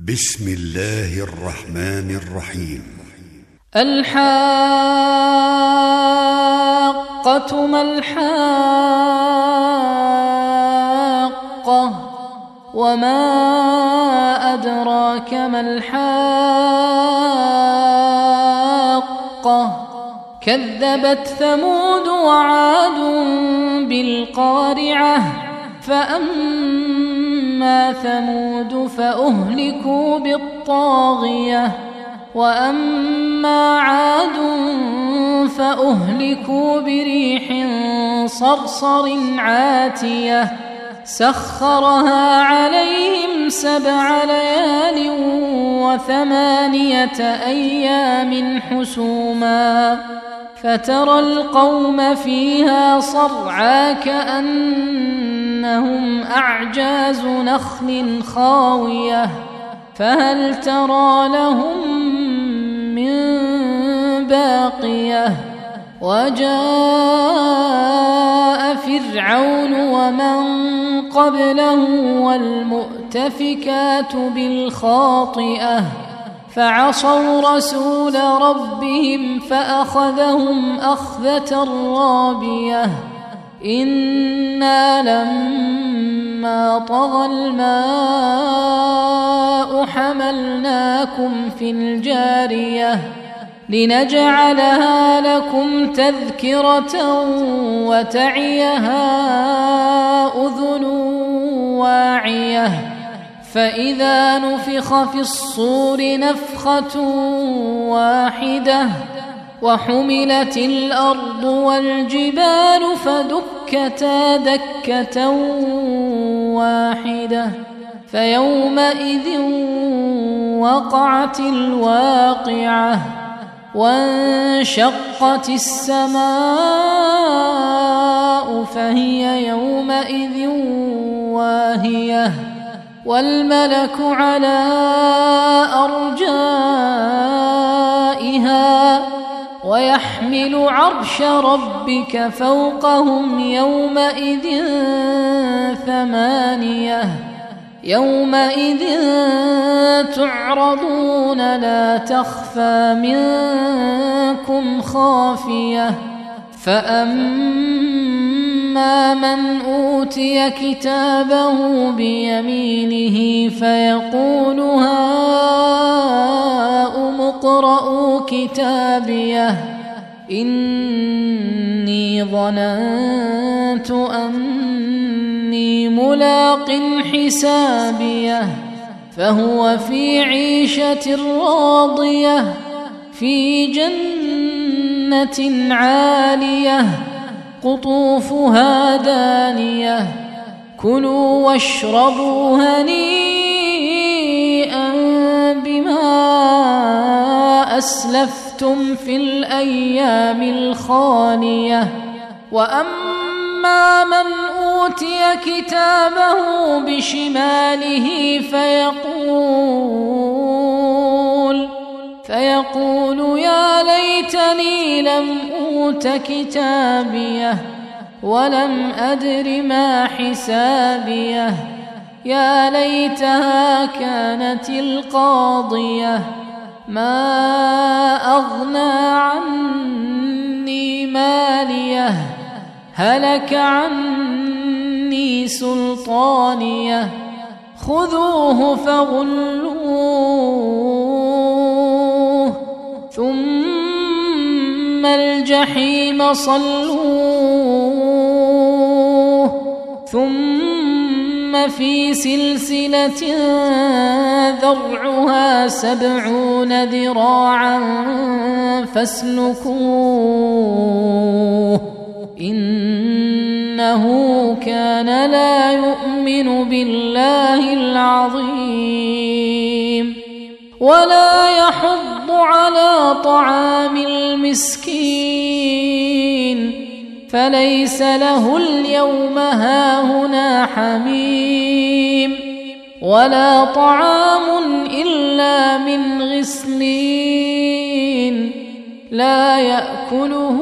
بسم الله الرحمن الرحيم. الحاقة ما الحاقة وما أدراك ما الحاقة كذبت ثمود وعاد بالقارعة فأما ثمود فأهلكوا بالطاغية وأما عاد فأهلكوا بريح صرصر عاتية سخرها عليهم 7 ليال و8 أيام حسوما فترى القوم فيها صرعى كأنهم أعجاز نخل خاوية فهل ترى لهم من باقية وجاء فرعون ومن قبله والمؤتفكات بالخاطئة فعصوا رسول ربهم فأخذهم أخذة رابية إنا لما طغى الماء حملناكم في الجارية لنجعلها لكم تذكرة وتعيها أذن واعية فإذا نفخ في الصور نفخة واحدة وحملت الأرض والجبال فدكتا دكة واحدة فيومئذ وقعت الواقعة وانشقت السماء فهي يومئذ واهية والملك على أرجائها ويحمل عرش ربك فوقهم يومئذ 8 يومئذ تعرضون لا تخفى منكم خافية فأما من أوتي كتابه بيمينه فيقول هاؤم اقرءوا كتابيه إني ظننت أني ملاق حسابيه فهو في عيشة راضية في جنة عالية قطوفها دانية كلوا واشربوا هنيئا بما أسلفتم في الأيام الخالية وأما من أوتي كتابه بشماله فيقول يا ليتني لم أوت كتابيه ولم أدر ما حسابيه يا ليتها كانت القاضية ما أغنى عني ماليه هلك عني سلطانيه خذوه فغلوه ثم الجحيم صلوه ثم في سلسلة ذرعها 70 ذراعا فاسلكوه إنه كان لا يؤمن بالله العظيم ولا يحض على طعام المسكين فليس له اليوم هاهنا حميم ولا طعام إلا من غسلين لا يأكله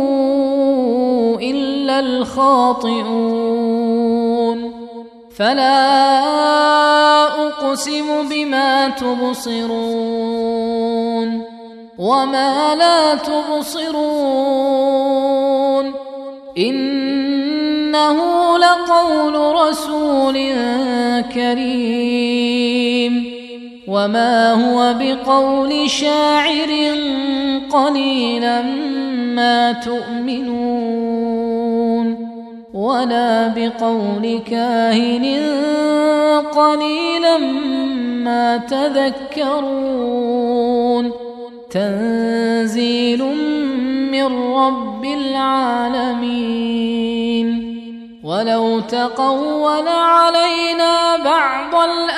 إلا الخاطئون فلا أقسم بما تبصرون وما لا تبصرون إنه لقول رسول كريم وما هو بقول شاعر قليلا ما تؤمنون ولا بقول كاهن قليلا ما تذكرون تنزيل من رب العالمين ولو تقول علينا بعض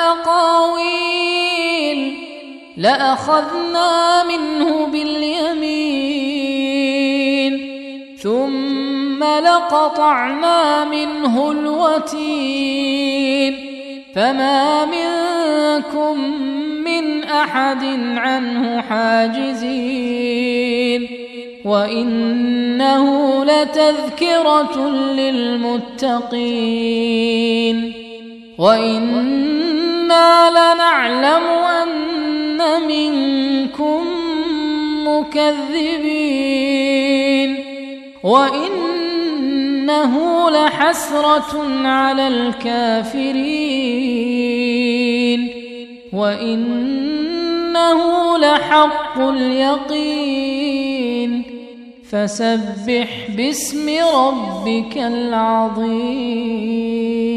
الأقاويل لأخذنا منه باليمين ثم لقطعنا منه الوتين فما منكم من أحد عنه حاجزين وإنه لتذكرة للمتقين وإنا لنعلم أن منكم مكذبين وإنه لحسرة على الكافرين وإنه لحق اليقين فسبح باسم ربك العظيم.